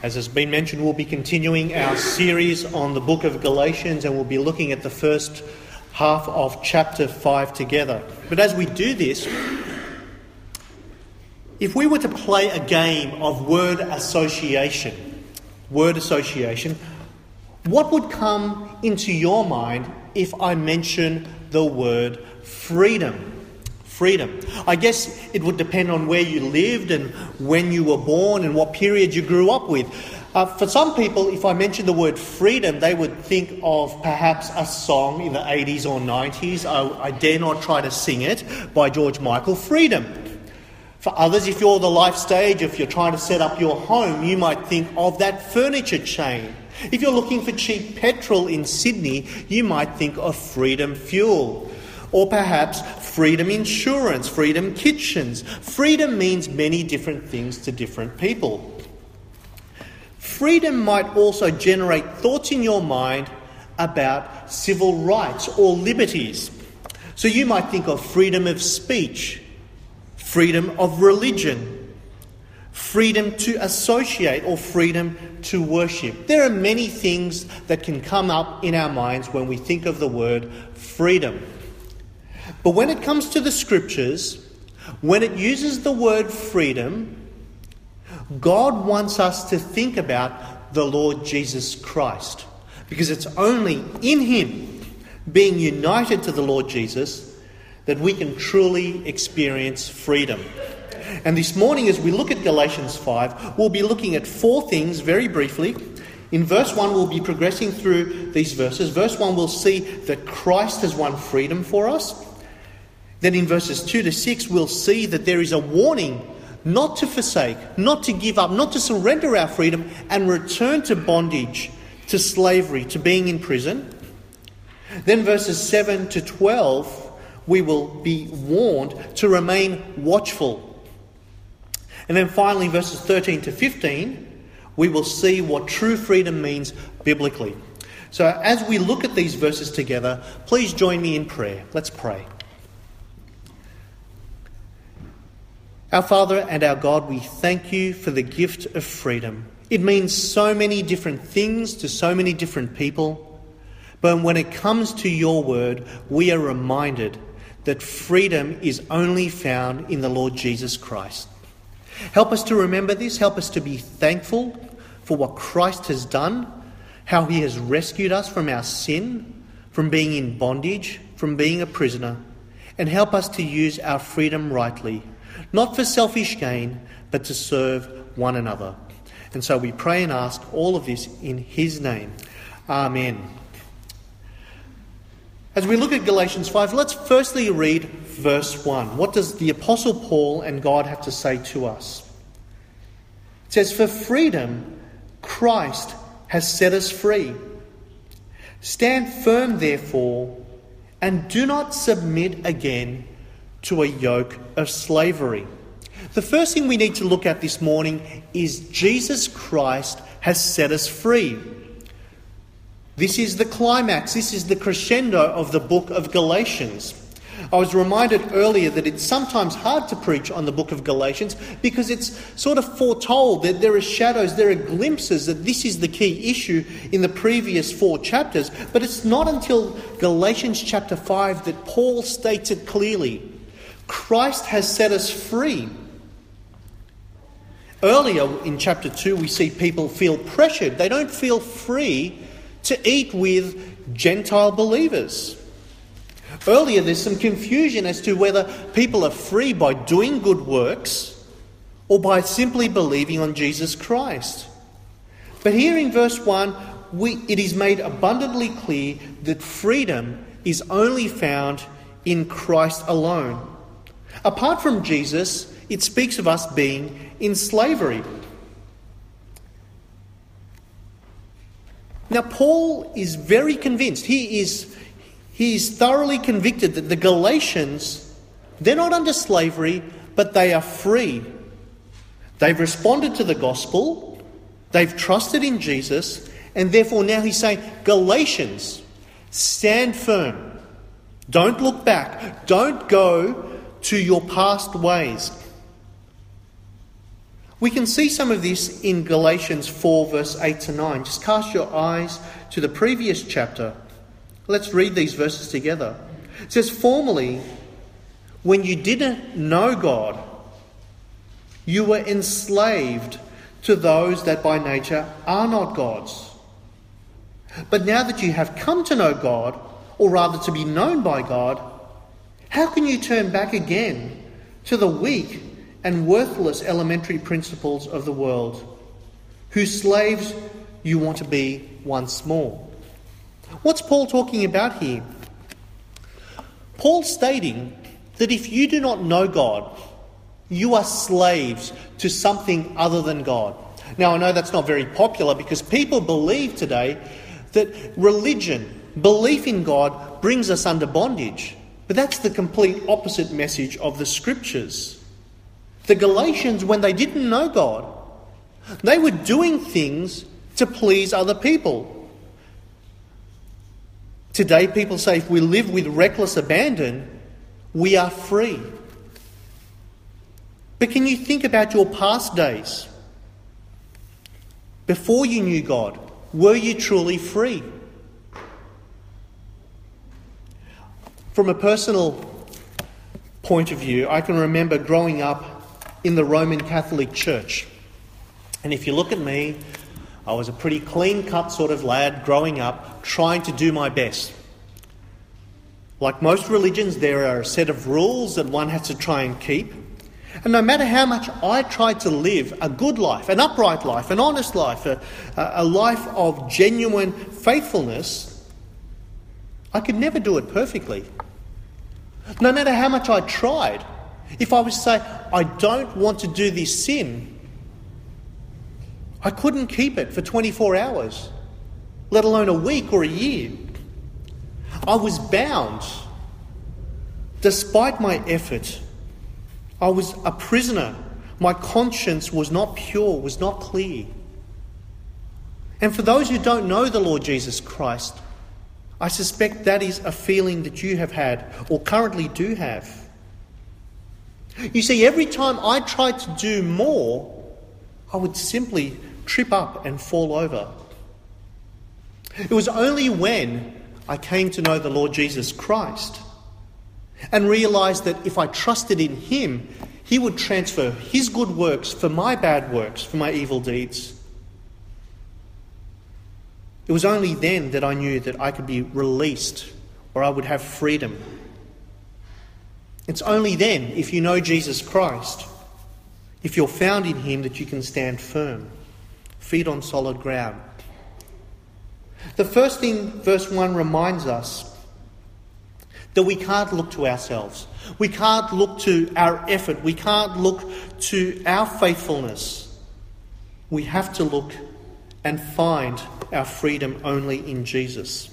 As has been mentioned, we'll be continuing our series on the book of Galatians, and we'll be looking at the first half of chapter 5 together. But as we do this, if we were to play a game of word association, what would come into your mind if I mention the word freedom? Freedom. I guess it would depend on where you lived and when you were born and what period you grew up with. For some people, if I mention the word freedom, they would think of perhaps a song in the 80s or 90s. I dare not try to sing it, by George Michael, Freedom. For others, if you're the life stage, if you're trying to set up your home, you might think of that furniture chain. If you're looking for cheap petrol in Sydney, you might think of Freedom Fuel. Or perhaps Freedom Insurance, Freedom Kitchens. Freedom means many different things to different people. Freedom might also generate thoughts in your mind about civil rights or liberties. So you might think of freedom of speech, freedom of religion, freedom to associate, or freedom to worship. There are many things that can come up in our minds when we think of the word freedom. But when it comes to the Scriptures, when it uses the word freedom, God wants us to think about the Lord Jesus Christ. Because it's only in Him, being united to the Lord Jesus, that we can truly experience freedom. And this morning, as we look at Galatians 5, we'll be looking at 4 things very briefly. In verse 1, we'll be progressing through these verses. Verse 1, we'll see that Christ has won freedom for us. Then in verses 2 to 6, we'll see that there is a warning not to forsake, not to give up, not to surrender our freedom and return to bondage, to slavery, to being in prison. Then verses 7 to 12, we will be warned to remain watchful. And then finally, verses 13 to 15, we will see what true freedom means biblically. So as we look at these verses together, please join me in prayer. Let's pray. Our Father and our God, we thank you for the gift of freedom. It means so many different things to so many different people. But when it comes to your word, we are reminded that freedom is only found in the Lord Jesus Christ. Help us to remember this. Help us to be thankful for what Christ has done, how he has rescued us from our sin, from being in bondage, from being a prisoner, and help us to use our freedom rightly. Not for selfish gain, but to serve one another. And so we pray and ask all of this in his name. Amen. As we look at Galatians 5, let's firstly read verse 1. What does the Apostle Paul and God have to say to us? It says, "For freedom, Christ has set us free. Stand firm, therefore, and do not submit again to a yoke of slavery." The first thing we need to look at this morning is Jesus Christ has set us free. This is the climax, this is the crescendo of the book of Galatians. I was reminded earlier that it's sometimes hard to preach on the book of Galatians because it's sort of foretold that there are shadows, there are glimpses that this is the key issue in the previous 4 chapters. But it's not until Galatians chapter 5 that Paul states it clearly. Christ has set us free. Earlier in chapter 2, we see people feel pressured. They don't feel free to eat with Gentile believers. Earlier, there's some confusion as to whether people are free by doing good works or by simply believing on Jesus Christ. But here in verse 1, it is made abundantly clear that freedom is only found in Christ alone. Apart from Jesus, it speaks of us being in slavery. Now, Paul is very convinced. He is thoroughly convicted that the Galatians, they're not under slavery, but they are free. They've responded to the gospel. They've trusted in Jesus. And therefore now he's saying, Galatians, stand firm. Don't look back. Don't go to your past ways. We can see some of this in Galatians 4 verse 8 to 9. Just cast your eyes to the previous chapter. Let's read these verses together. It says, "Formerly, when you didn't know God, you were enslaved to those that by nature are not gods. But now that you have come to know God, or rather to be known by God, how can you turn back again to the weak and worthless elementary principles of the world, whose slaves you want to be once more?" What's Paul talking about here? Paul's stating that if you do not know God, you are slaves to something other than God. Now, I know that's not very popular because people believe today that religion, belief in God, brings us under bondage. But that's the complete opposite message of the Scriptures. The Galatians, when they didn't know God, they were doing things to please other people. Today, people say if we live with reckless abandon, we are free. But can you think about your past days? Before you knew God, were you truly free? From a personal point of view, I can remember growing up in the Roman Catholic Church. And if you look at me, I was a pretty clean-cut sort of lad growing up, trying to do my best. Like most religions, there are a set of rules that one has to try and keep. And no matter how much I tried to live a good life, an upright life, an honest life, a life of genuine faithfulness, I could never do it perfectly. No matter how much I tried, if I was to say, I don't want to do this sin, I couldn't keep it for 24 hours, let alone a week or a year. I was bound. Despite my effort, I was a prisoner. My conscience was not pure, was not clear. And for those who don't know the Lord Jesus Christ, I suspect that is a feeling that you have had or currently do have. You see, every time I tried to do more, I would simply trip up and fall over. It was only when I came to know the Lord Jesus Christ and realised that if I trusted in Him, He would transfer His good works for my bad works, for my evil deeds. It was only then that I knew that I could be released or I would have freedom. It's only then, if you know Jesus Christ, if you're found in Him, that you can stand firm, feet on solid ground. The first thing verse 1 reminds us that we can't look to ourselves. We can't look to our effort. We can't look to our faithfulness. We have to look and find our freedom only in Jesus.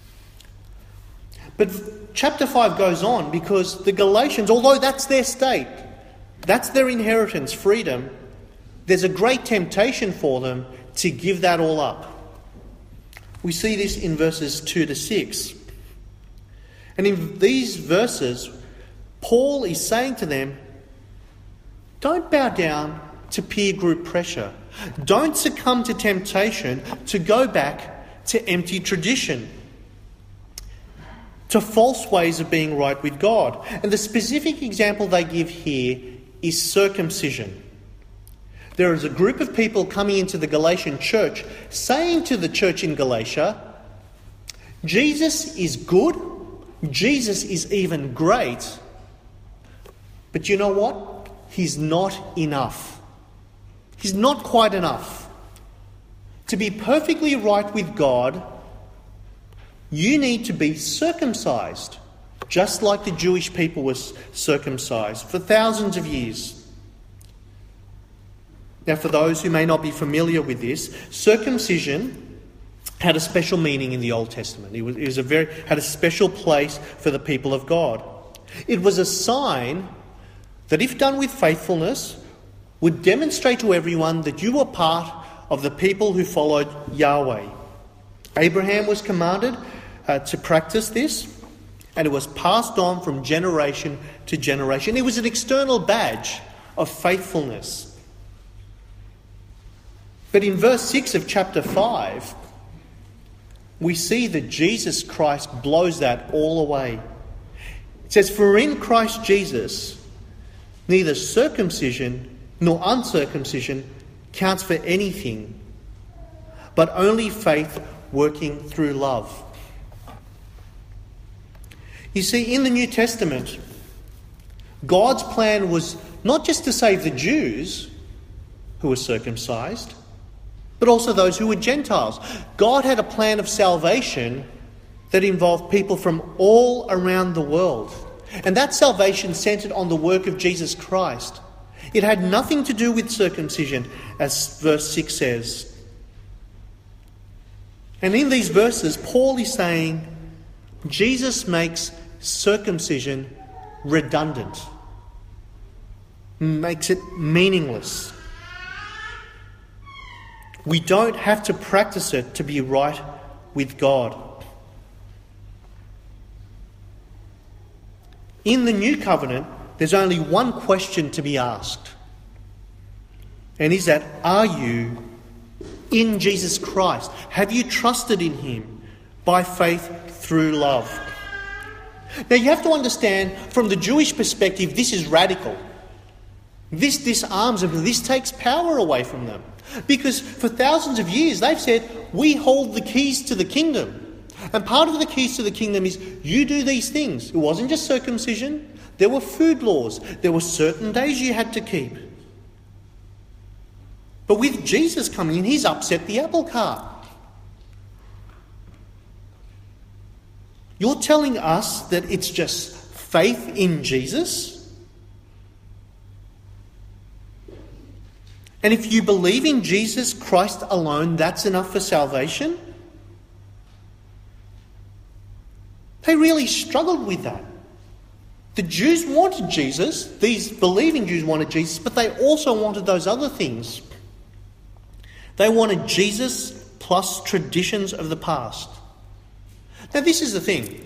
But chapter 5 goes on because the Galatians, although that's their state, that's their inheritance, freedom, there's a great temptation for them to give that all up. We see this in verses 2 to 6. And in these verses, Paul is saying to them, don't bow down to peer group pressure. Don't succumb to temptation to go back to empty tradition, to false ways of being right with God. And the specific example they give here is circumcision. There is a group of people coming into the Galatian church saying to the church in Galatia, Jesus is good, Jesus is even great, but you know what? He's not enough. He's not quite enough. To be perfectly right with God, you need to be circumcised, just like the Jewish people were circumcised for thousands of years. Now, for those who may not be familiar with this, circumcision had a special meaning in the Old Testament. It had a special place for the people of God. It was a sign that, if done with faithfulness, would demonstrate to everyone that you were part of the people who followed Yahweh. Abraham was commanded to practice this, and it was passed on from generation to generation. It was an external badge of faithfulness. But in verse 6 of chapter 5, we see that Jesus Christ blows that all away. It says, "For in Christ Jesus, neither circumcision nor uncircumcision counts for anything, but only faith working through love." You see, in the New Testament, God's plan was not just to save the Jews who were circumcised, but also those who were Gentiles. God had a plan of salvation that involved people from all around the world. And that salvation centered on the work of Jesus Christ. It had nothing to do with circumcision, as verse 6 says. And in these verses, Paul is saying Jesus makes circumcision redundant, makes it meaningless. We don't have to practice it to be right with God. In the new covenant, there's only one question to be asked. And is that, are you in Jesus Christ? Have you trusted in him by faith through love? Now you have to understand, from the Jewish perspective, this is radical. This disarms them, this takes power away from them. Because for thousands of years they've said, we hold the keys to the kingdom. And part of the keys to the kingdom is you do these things. It wasn't just circumcision. There were food laws. There were certain days you had to keep. But with Jesus coming in, he's upset the apple cart. You're telling us that it's just faith in Jesus? And if you believe in Jesus Christ alone, that's enough for salvation? They really struggled with that. The Jews wanted Jesus, these believing Jews wanted Jesus, but they also wanted those other things. They wanted Jesus plus traditions of the past. Now this is the thing.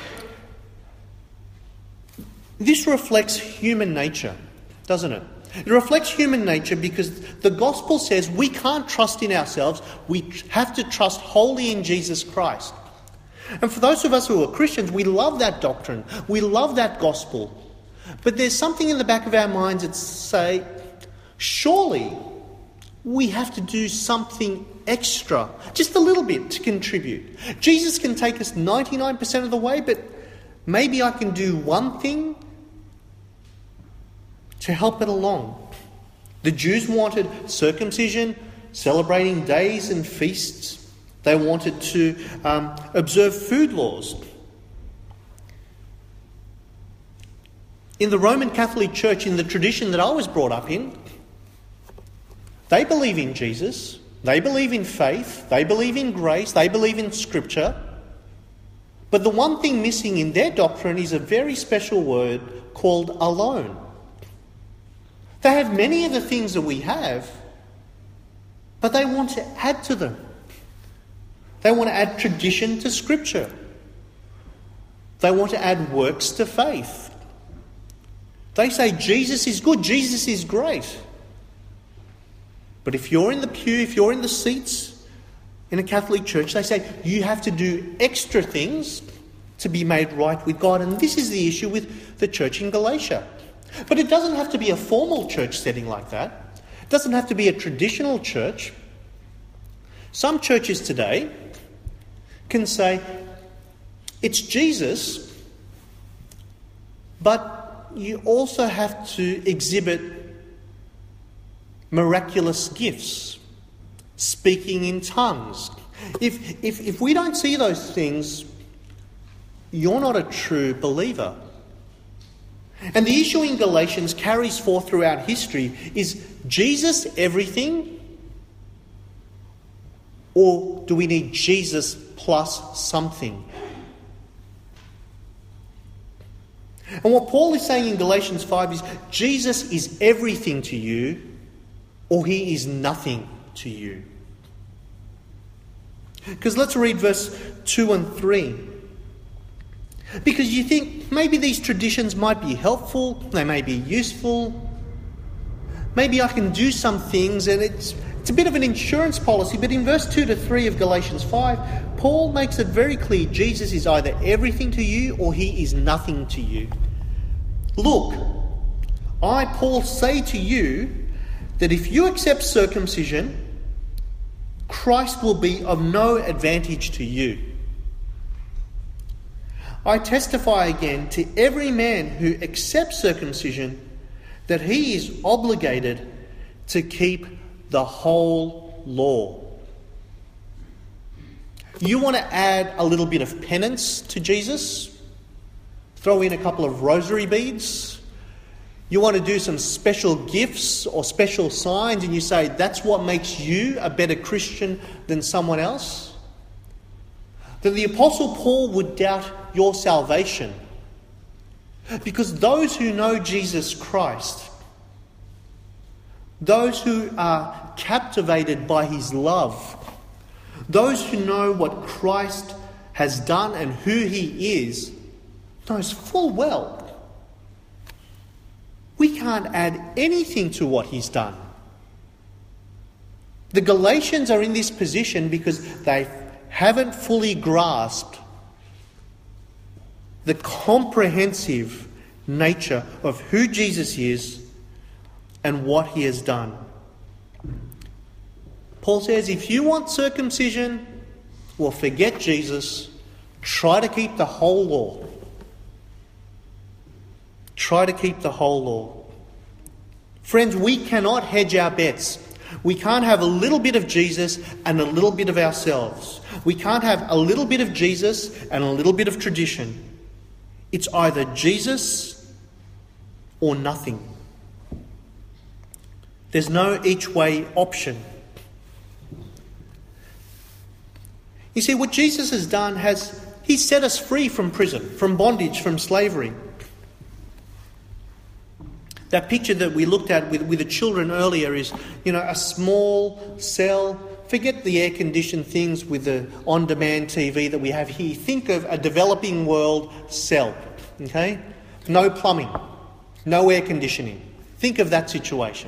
This reflects human nature, doesn't it? It reflects human nature because the gospel says we can't trust in ourselves. We have to trust wholly in Jesus Christ. And for those of us who are Christians, we love that doctrine. We love that gospel. But there's something in the back of our minds that say, surely we have to do something extra, just a little bit to contribute. Jesus can take us 99% of the way, but maybe I can do one thing to help it along. The Jews wanted circumcision, celebrating days and feasts. They wanted to observe food laws. In the Roman Catholic Church, in the tradition that I was brought up in, they believe in Jesus, they believe in faith, they believe in grace, they believe in Scripture. But the one thing missing in their doctrine is a very special word called alone. They have many of the things that we have, but they want to add to them. They want to add tradition to Scripture. They want to add works to faith. They say Jesus is good, Jesus is great. But if you're in the pew, if you're in the seats in a Catholic church, they say you have to do extra things to be made right with God. And this is the issue with the church in Galatia. But it doesn't have to be a formal church setting like that. It doesn't have to be a traditional church. Some churches today can say, it's Jesus, but you also have to exhibit miraculous gifts, speaking in tongues. If we don't see those things, you're not a true believer. And the issue in Galatians carries forth throughout history. Is Jesus everything? Or do we need Jesus plus something? And what Paul is saying in Galatians 5 is Jesus is everything to you, or he is nothing to you. Because let's read verse 2 and 3. Because you think maybe these traditions might be helpful, they may be useful, Maybe I can do some things, and it's a bit of an insurance policy. But in verse 2 to 3 of Galatians 5, Paul makes it very clear Jesus is either everything to you or he is nothing to you. Look, I, Paul, say to you that if you accept circumcision, Christ will be of no advantage to you. I testify again to every man who accepts circumcision that he is obligated to keep the whole law. You want to add a little bit of penance to Jesus? Throw in a couple of rosary beads? You want to do some special gifts or special signs, and you say that's what makes you a better Christian than someone else? Then the Apostle Paul would doubt your salvation. Because those who know Jesus Christ, those who are captivated by his love, those who know what Christ has done and who he is, knows full well we can't add anything to what he's done. The Galatians are in this position because they haven't fully grasped the comprehensive nature of who Jesus is and what he has done. Paul says, if you want circumcision, well, forget Jesus. Try to keep the whole law. Try to keep the whole law. Friends, we cannot hedge our bets. We can't have a little bit of Jesus and a little bit of ourselves. We can't have a little bit of Jesus and a little bit of tradition. It's either Jesus or nothing. There's no each way option. You see, what Jesus has done he set us free from prison, from bondage, from slavery. That picture that we looked at with the children earlier is, a small cell. Forget the air-conditioned things with the on-demand TV that we have here. Think of a developing world cell, okay? No plumbing, no air conditioning. Think of that situation.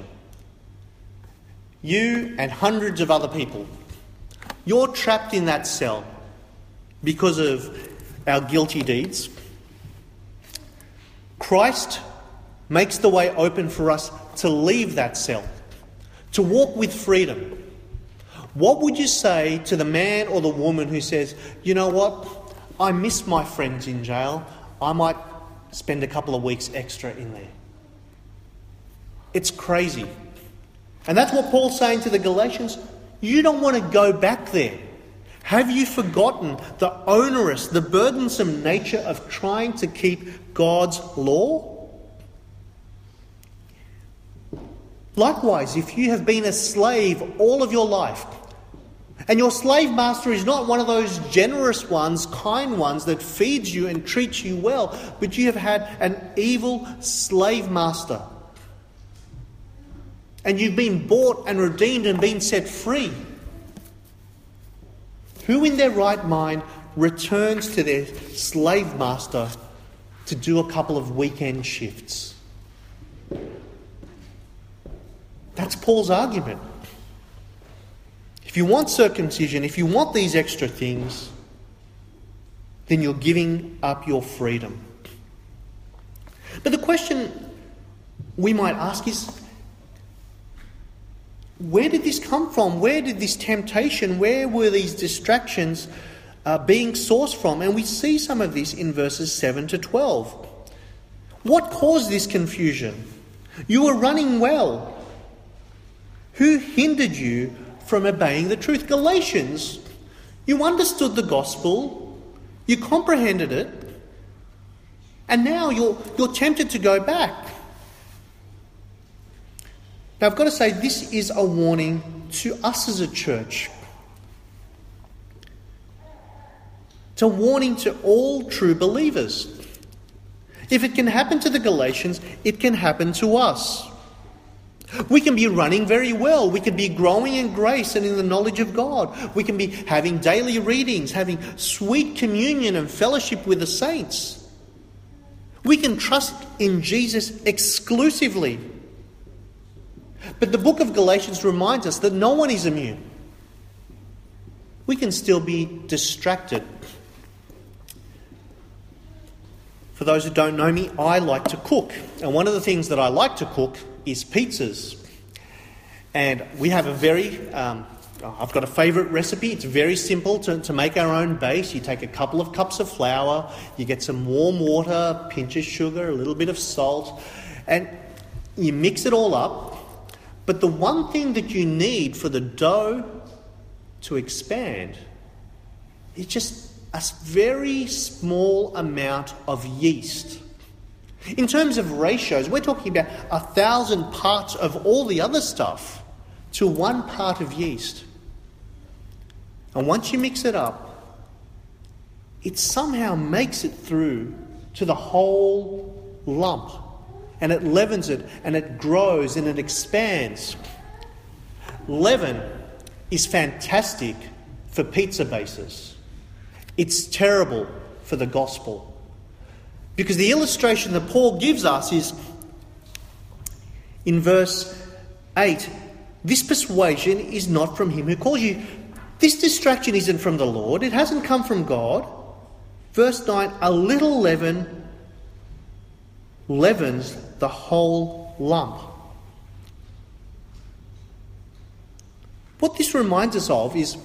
You and hundreds of other people, you're trapped in that cell because of our guilty deeds. Christ makes the way open for us to leave that cell, to walk with freedom. What would you say to the man or the woman who says, you know what, I miss my friends in jail, I might spend a couple of weeks extra in there? It's crazy. And that's what Paul's saying to the Galatians. You don't want to go back there. Have you forgotten the onerous, the burdensome nature of trying to keep God's law? Likewise, if you have been a slave all of your life, and your slave master is not one of those generous ones, kind ones that feeds you and treats you well, but you have had an evil slave master, and you've been bought and redeemed and been set free, who in their right mind returns to their slave master to do a couple of weekend shifts? That's Paul's argument. If you want circumcision, if you want these extra things, then you're giving up your freedom. But the question we might ask is, where did this come from? Where did this temptation, where were these distractions being sourced from? And we see some of this in verses 7 to 12. What caused this confusion? You were running well. Who hindered you from obeying the truth? Galatians, you understood the gospel, you comprehended it, and now you're tempted to go back. Now I've got to say, this is a warning to us as a church. It's a warning to all true believers. If it can happen to the Galatians, it can happen to us. We can be running very well. We can be growing in grace and in the knowledge of God. We can be having daily readings, having sweet communion and fellowship with the saints. We can trust in Jesus exclusively. But the book of Galatians reminds us that no one is immune. We can still be distracted. For those who don't know me, I like to cook. And one of the things that I like to cook is pizzas. And we have I've got a favourite recipe. It's very simple to make our own base. You take a couple of cups of flour, you get some warm water, a pinch of sugar, a little bit of salt, and you mix it all up. But the one thing that you need for the dough to expand is just a very small amount of yeast. In terms of ratios, we're talking about 1,000 parts of all the other stuff to 1 part of yeast. And once you mix it up, it somehow makes it through to the whole lump. And it leavens it, and it grows, and it expands. Leaven is fantastic for pizza bases. It's terrible for the gospel. Because the illustration that Paul gives us is in verse 8. This persuasion is not from him who calls you. This distraction isn't from the Lord. It hasn't come from God. Verse 9, a little leaven leavens the whole lump. What this reminds us of is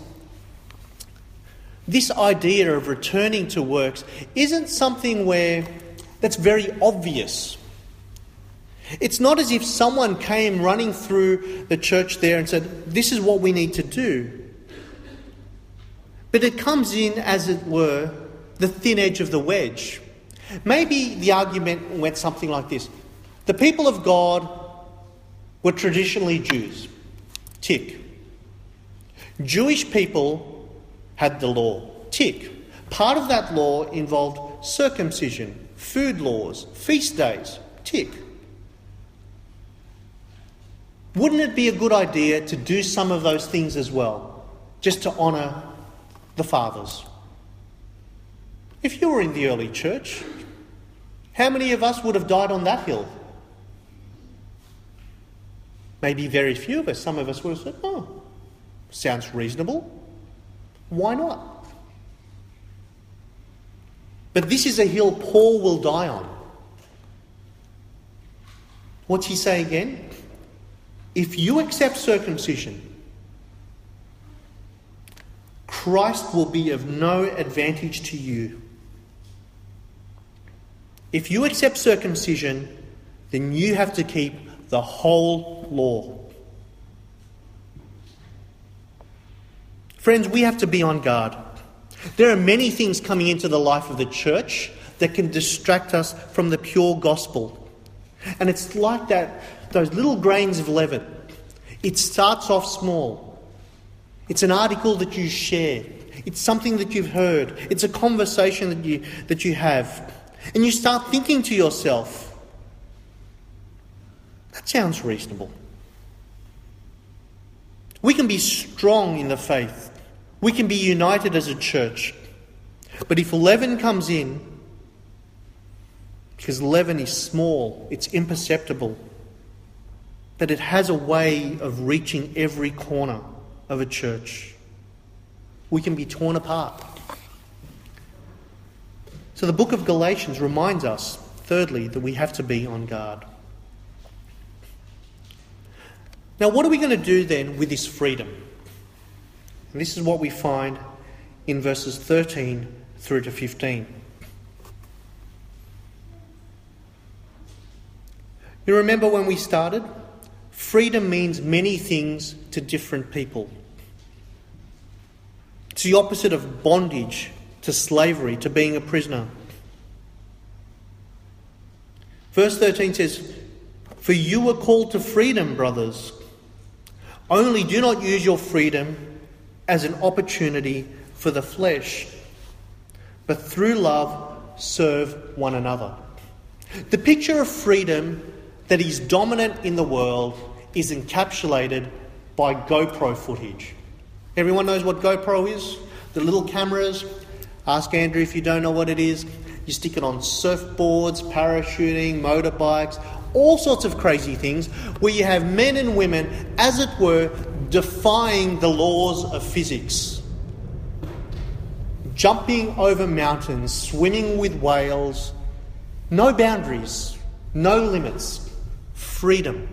this idea of returning to works isn't something that's very obvious. It's not as if someone came running through the church there and said, this is what we need to do. But it comes in, as it were, the thin edge of the wedge. Maybe the argument went something like this. The people of God were traditionally Jews. Tick. Jewish people had the law. Tick. Part of that law involved circumcision, food laws, feast days. Tick. Wouldn't it be a good idea to do some of those things as well, just to honour the fathers? If you were in the early church, how many of us would have died on that hill? Maybe very few of us. Some of us would have said, oh, sounds reasonable. Why not? But this is a hill Paul will die on. What's he say again? If you accept circumcision, Christ will be of no advantage to you. If you accept circumcision, then you have to keep the whole law. Friends, we have to be on guard. There are many things coming into the life of the church that can distract us from the pure gospel. And it's like that, those little grains of leaven. It starts off small. It's an article that you share. It's something that you've heard. It's a conversation that you have. And you start thinking to yourself, that sounds reasonable. We can be strong in the faith. We can be united as a church. But if leaven comes in, because leaven is small, it's imperceptible, that it has a way of reaching every corner of a church, we can be torn apart. So the book of Galatians reminds us, thirdly, that we have to be on guard. Now, what are we going to do then with this freedom? And this is what we find in verses 13 through to 15. You remember when we started? Freedom means many things to different people. It's the opposite of bondage, to slavery, to being a prisoner. Verse 13 says, "For you were called to freedom, brothers. Only do not use your freedom as an opportunity for the flesh, but through love serve one another." The picture of freedom that is dominant in the world is encapsulated by GoPro footage. Everyone knows what GoPro is? The little cameras. Ask Andrew if you don't know what it is. You stick it on surfboards, parachuting, motorbikes, all sorts of crazy things where you have men and women, as it were, defying the laws of physics. Jumping over mountains, swimming with whales, no boundaries, no limits, freedom.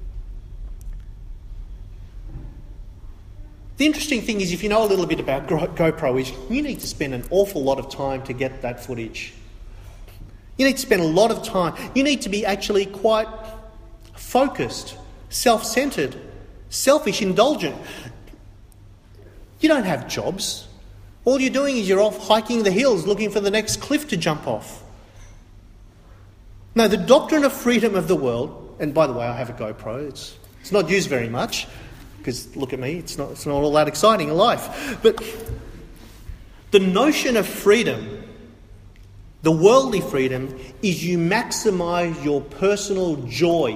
The interesting thing is, if you know a little bit about GoPro, is you need to spend an awful lot of time to get that footage. You need to spend a lot of time. You need to be actually quite focused, self-centred, selfish, indulgent. You don't have jobs. All you're doing is you're off hiking the hills looking for the next cliff to jump off. No, the doctrine of freedom of the world, and by the way, I have a GoPro. It's not used very much, because look at me, it's not all that exciting in life. But the notion of freedom, the worldly freedom, is you maximise your personal joy.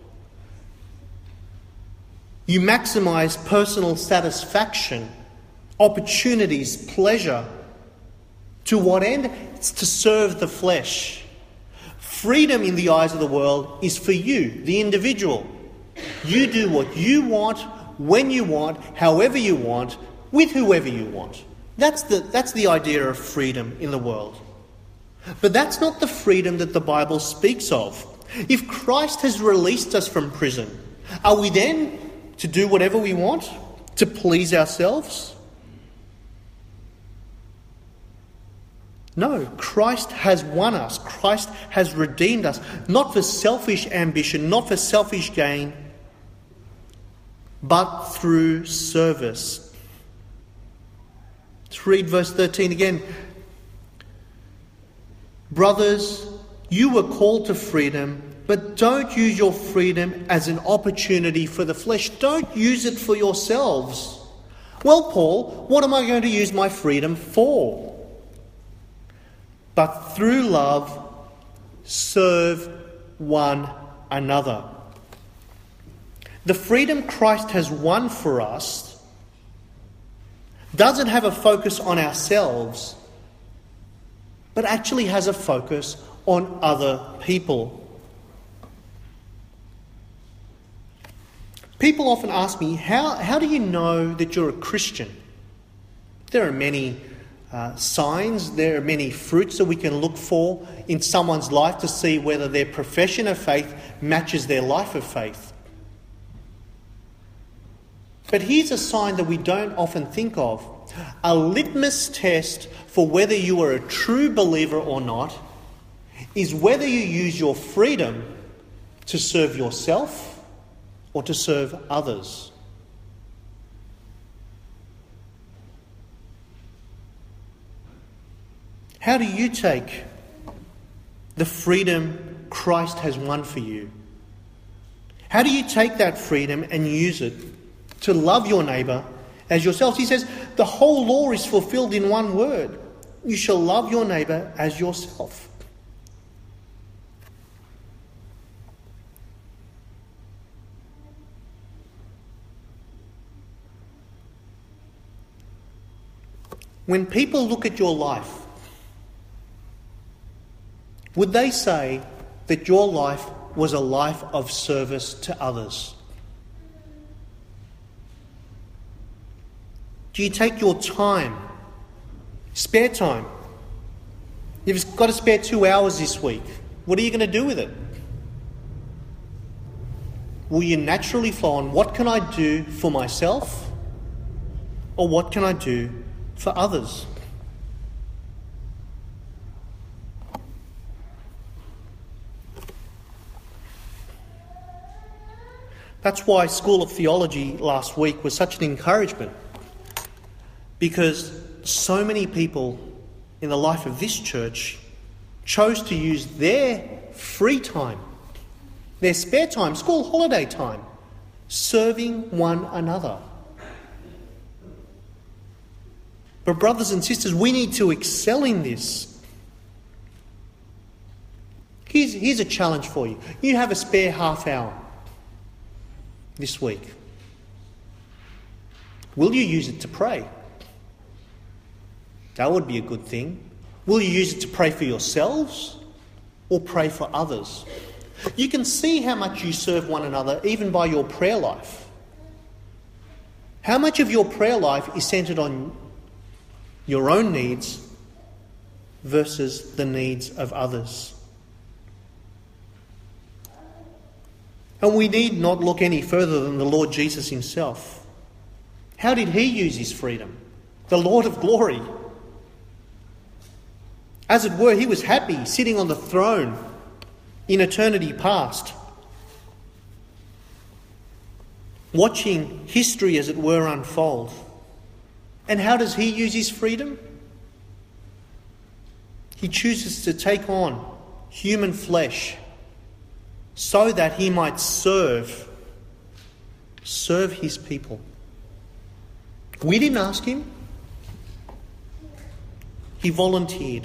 You maximise personal satisfaction, opportunities, pleasure. To what end? It's to serve the flesh. Freedom in the eyes of the world is for you, the individual. You do what you want, when you want, however you want, with whoever you want. That's the idea of freedom in the world. But that's not the freedom that the Bible speaks of. If Christ has released us from prison, are we then to do whatever we want, to please ourselves? No, Christ has won us. Christ has redeemed us, not for selfish ambition, not for selfish gain, but through service. Let's read verse 13 again. Brothers, you were called to freedom, but don't use your freedom as an opportunity for the flesh. Don't use it for yourselves. Well, Paul, what am I going to use my freedom for? But through love, serve one another. The freedom Christ has won for us doesn't have a focus on ourselves, but actually has a focus on other people. People often ask me, how do you know that you're a Christian? There are many signs, there are many fruits that we can look for in someone's life to see whether their profession of faith matches their life of faith. But here's a sign that we don't often think of. A litmus test for whether you are a true believer or not is whether you use your freedom to serve yourself or to serve others. How do you take the freedom Christ has won for you? How do you take that freedom and use it to love your neighbour as yourselves? He says the whole law is fulfilled in one word. You shall love your neighbour as yourself. When people look at your life, would they say that your life was a life of service to others? Do you take your time, spare time? You've got to spare 2 hours this week. What are you going to do with it? Will you naturally flow on, what can I do for myself? Or what can I do for others? That's why School of Theology last week was such an encouragement. Because so many people in the life of this church chose to use their free time, their spare time, school holiday time, serving one another. But brothers and sisters, we need to excel in this. Here's a challenge for you. You have a spare half hour this week. Will you use it to pray? That would be a good thing. Will you use it to pray for yourselves or pray for others? You can see how much you serve one another even by your prayer life. How much of your prayer life is centred on your own needs versus the needs of others? And we need not look any further than the Lord Jesus himself. How did he use his freedom? The Lord of glory. As it were, he was happy sitting on the throne in eternity past, watching history, as it were, unfold. And how does he use his freedom? He chooses to take on human flesh so that he might serve his people. We didn't ask him. He volunteered.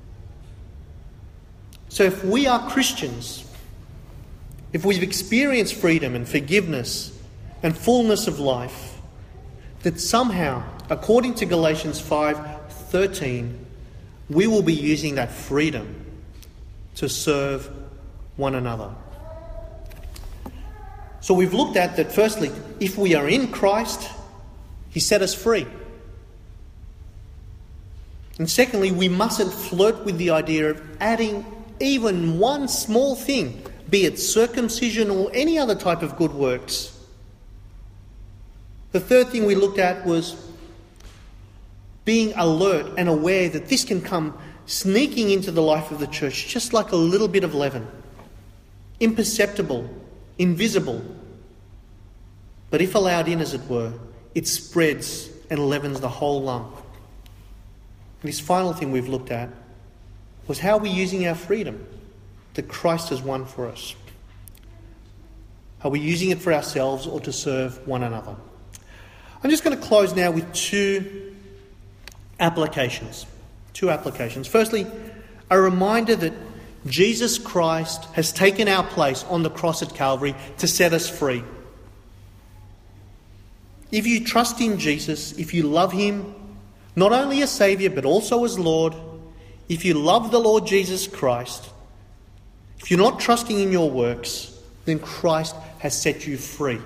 So if we are Christians, if we've experienced freedom and forgiveness and fullness of life, that somehow, according to Galatians 5:13, we will be using that freedom to serve one another. So we've looked at that, firstly, if we are in Christ, he set us free. And secondly, we mustn't flirt with the idea of adding even one small thing, be it circumcision or any other type of good works. The third thing we looked at was being alert and aware that this can come sneaking into the life of the church just like a little bit of leaven. Imperceptible, invisible. But if allowed in, as it were, it spreads and leavens the whole lump. And this final thing we've looked at was how we're using our freedom that Christ has won for us. Are we using it for ourselves or to serve one another? I'm just going to close now with two applications. Firstly, a reminder that Jesus Christ has taken our place on the cross at Calvary to set us free. If you trust in Jesus, if you love him, not only as Saviour but also as Lord, if you love the Lord Jesus Christ, if you're not trusting in your works, then Christ has set you free.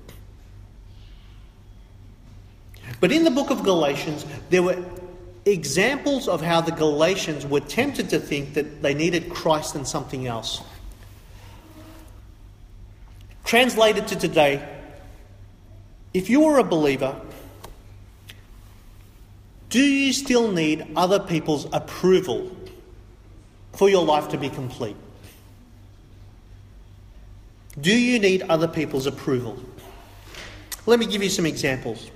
But in the book of Galatians, there were examples of how the Galatians were tempted to think that they needed Christ and something else. Translated to today, if you are a believer, do you still need other people's approval for your life to be complete? Do you need other people's approval? Let me give you some examples.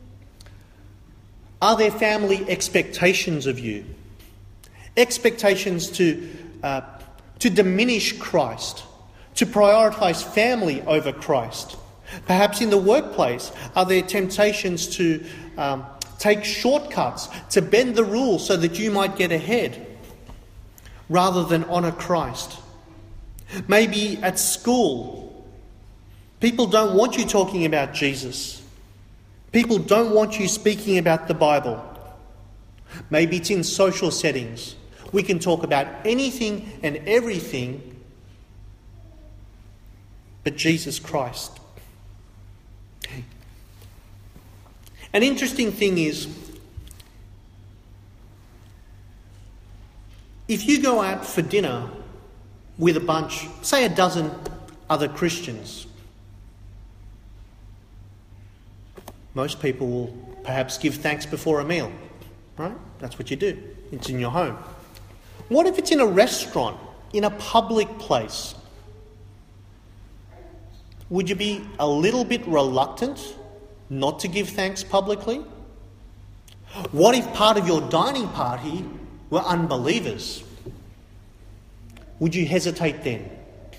Are there family expectations of you? Expectations to diminish Christ, to prioritise family over Christ? Perhaps in the workplace, are there temptations to take shortcuts, to bend the rules so that you might get ahead, rather than honour Christ? Maybe at school, people don't want you talking about Jesus. People don't want you speaking about the Bible. Maybe it's in social settings. We can talk about anything and everything but Jesus Christ. An interesting thing is, if you go out for dinner with a bunch, say a dozen other Christians, most people will perhaps give thanks before a meal, right? That's what you do. It's in your home. What if it's in a restaurant, in a public place? Would you be a little bit reluctant not to give thanks publicly? What if part of your dining party were unbelievers? Would you hesitate then?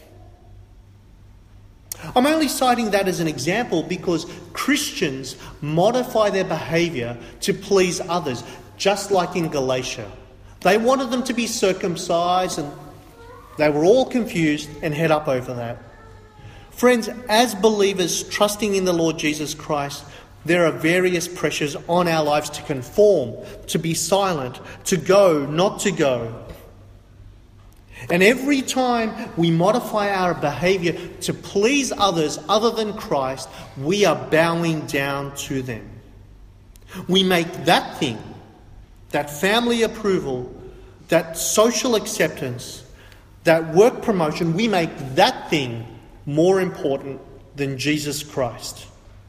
I'm only citing that as an example because Christians modify their behaviour to please others, just like in Galatia. They wanted them to be circumcised and they were all confused and head up over that. Friends, as believers trusting in the Lord Jesus Christ, there are various pressures on our lives to conform, to be silent, to go, not to go. And every time we modify our behaviour to please others other than Christ, we are bowing down to them. We make that thing, that family approval, that social acceptance, that work promotion, we make that thing more important than Jesus Christ.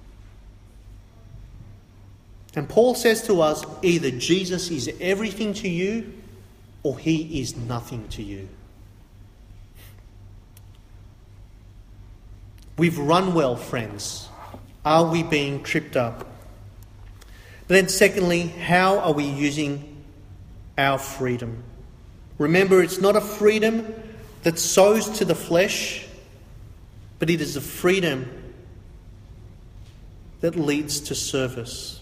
And Paul says to us, either Jesus is everything to you or he is nothing to you. We've run well, friends. Are we being tripped up? But then secondly, how are we using our freedom? Remember, it's not a freedom that sows to the flesh, but it is a freedom that leads to service.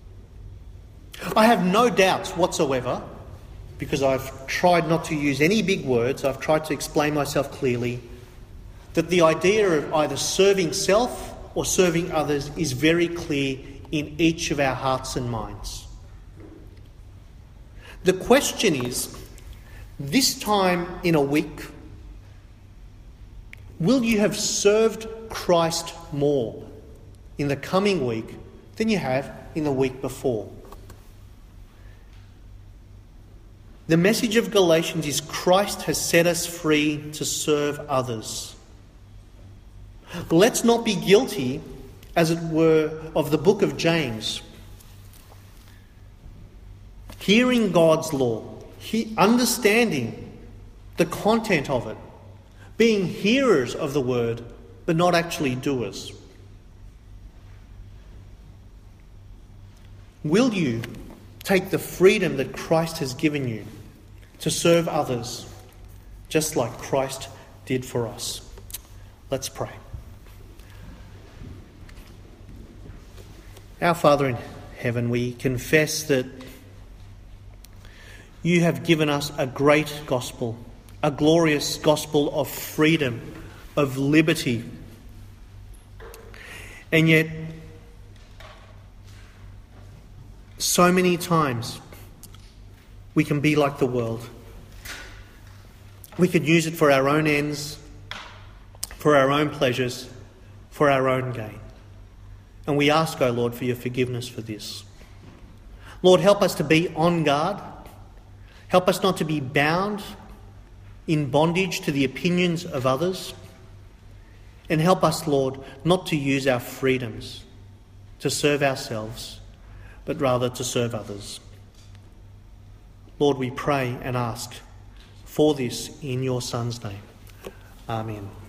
I have no doubts whatsoever, because I've tried not to use any big words, I've tried to explain myself clearly, that the idea of either serving self or serving others is very clear in each of our hearts and minds. The question is, this time in a week, will you have served Christ more in the coming week than you have in the week before? The message of Galatians is Christ has set us free to serve others. Let's not be guilty, as it were, of the book of James. Hearing God's law, understanding the content of it, being hearers of the word, but not actually doers. Will you take the freedom that Christ has given you to serve others, just like Christ did for us? Let's pray. Our Father in heaven, we confess that you have given us a great gospel, a glorious gospel of freedom, of liberty. And yet, so many times, we can be like the world. We could use it for our own ends, for our own pleasures, for our own gain. And we ask, O Lord, for your forgiveness for this. Lord, help us to be on guard. Help us not to be bound in bondage to the opinions of others. And help us, Lord, not to use our freedoms to serve ourselves, but rather to serve others. Lord, we pray and ask for this in your Son's name. Amen.